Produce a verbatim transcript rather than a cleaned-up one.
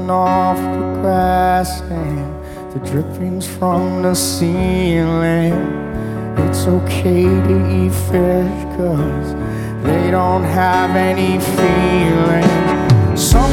bouncing off the grass and the drippings from the ceiling. It's okay to eat fish 'cause they don't have any feeling. Some